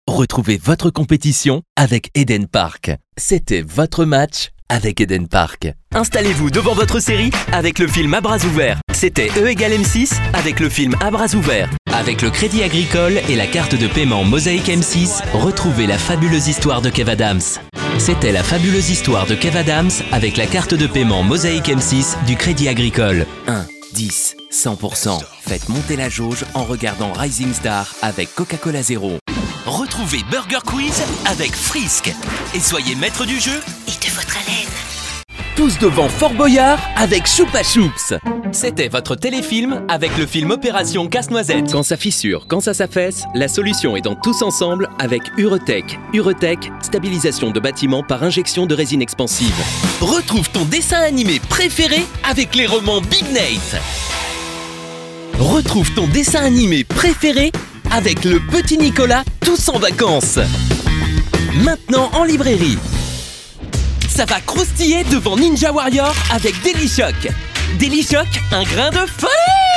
Retrouvez votre compétition avec Eden Park. C'était votre match avec Eden Park. Installez-vous devant votre série avec le film À bras ouverts. C'était E égale M6 avec le film À bras ouverts. Avec le Crédit Agricole et la carte de paiement Mosaïque M6, retrouvez la fabuleuse histoire de Kev Adams. C'était la fabuleuse histoire de Kev Adams avec la carte de paiement Mosaïque M6 du Crédit Agricole. 1, 10, 100%. Faites monter la jauge en regardant Rising Star avec Coca-Cola Zéro. Retrouvez Burger Quiz avec Frisk. Et soyez maître du jeu et de votre haleine. Tous devant Fort Boyard avec Choupa Choups. C'était votre téléfilm avec le film Opération Casse-Noisette. Quand ça fissure, quand ça s'affaisse, la solution est dans Tous Ensemble avec Urotech. Urotech, stabilisation de bâtiments par injection de résine expansive. Retrouve ton dessin animé préféré avec les romans Big Nate. Retrouve ton dessin animé préféré avec le Petit Nicolas Tous en vacances. Maintenant en librairie. Ça va croustiller devant Ninja Warrior avec Daily Shock. Daily Shock, un grain de folie!